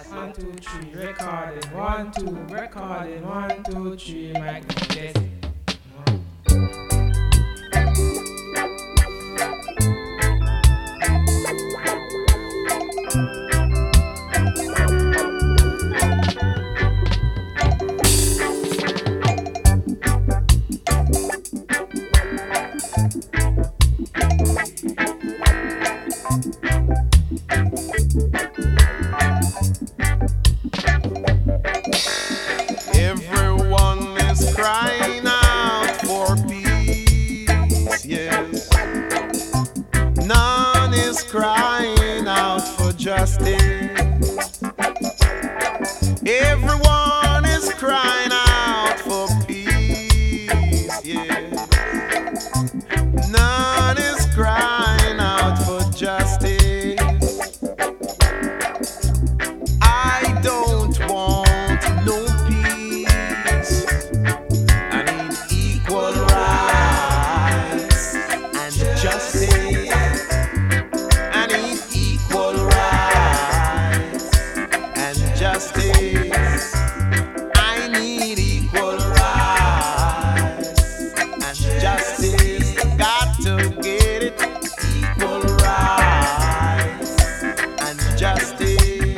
One, two, three, recording. 1, 2, recording. 1, 2, 3, mic test. Everyone is crying out for peace, yes. None is crying out for justice. Everyone is crying out for peace, yes. None is crying out for justice. I don't want no peace. I need equal rights and justice. I need equal rights and justice. I need equal rights and justice. Got to get it. Equal rights and justice.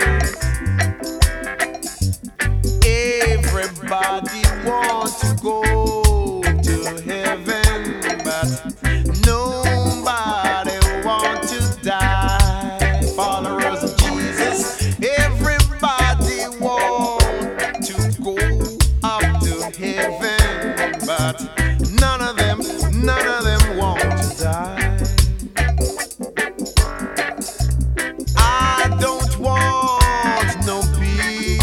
Everybody wants to go to heaven, but nobody wants to die. Followers of Jesus, everybody wants to go up to heaven, but none of them want to die. I don't want no peace.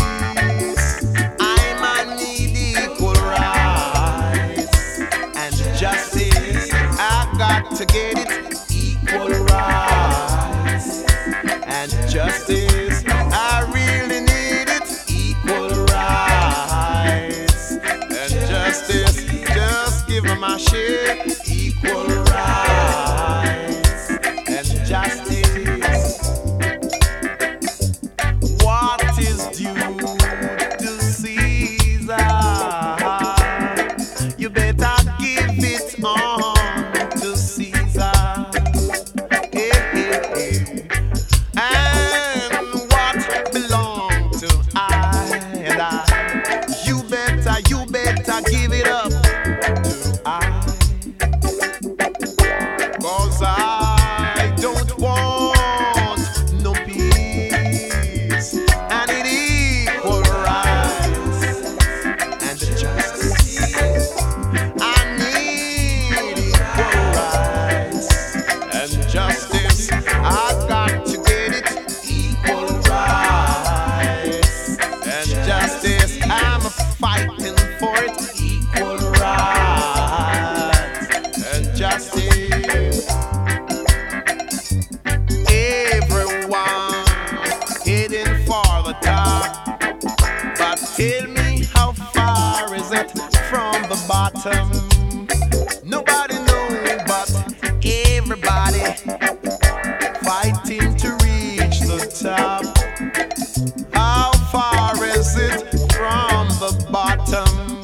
I need equal rights and justice. I got to get it. Equal rights and justice. I really need it. Equal rights and justice. Just give them my share. Equal rights and justice. What is due to Caesar? You better give it on to Caesar. Hey, hey, hey. And what belongs to I and I? You better give it up to I. 'Cause I don't want no peace. I need equal rights and justice. I need equal rights and justice. I got to get it. Equal rights and justice. I'm fighting for it. Equal rights and justice. Everyone heading for the top, but tell me how far is it from the bottom? Nobody knows, but everybody fighting to reach the top. How far is it from the bottom?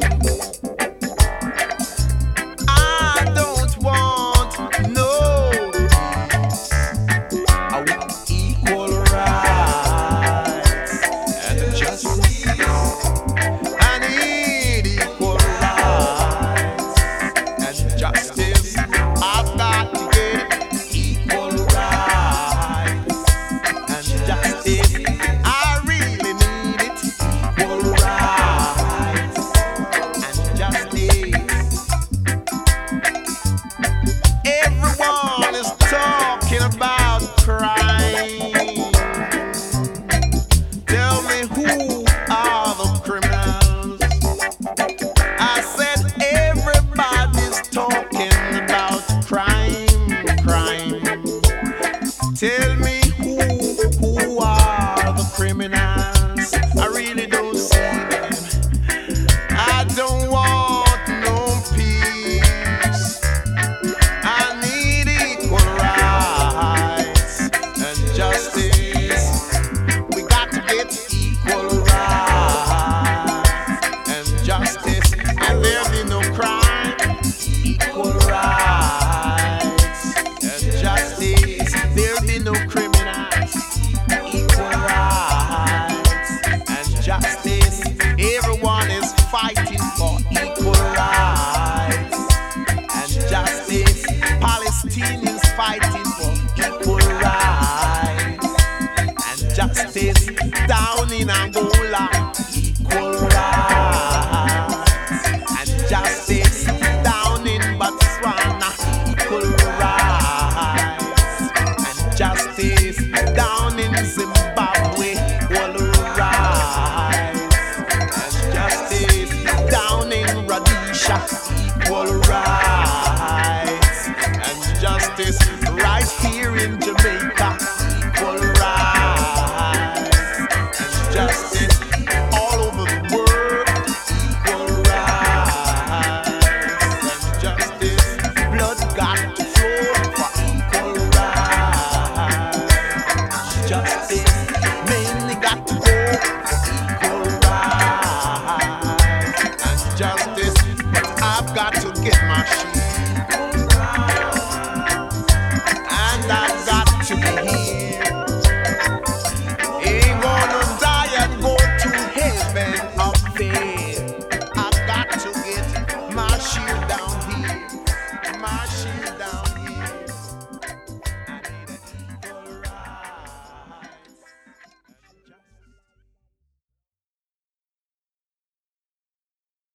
I don't want no peace. I want equal rights and justice. I need equal rights and justice. I've got to get it. Equal rights and justice. I really need it. Equal rights and justice. Everyone is talking about crime. Tell me who are the criminals? I said everybody's talking about crime. Tell me who are the criminals? I really don't see them. I don't want no peace. I need equal rights and justice. We got to get equal. success. Down in and going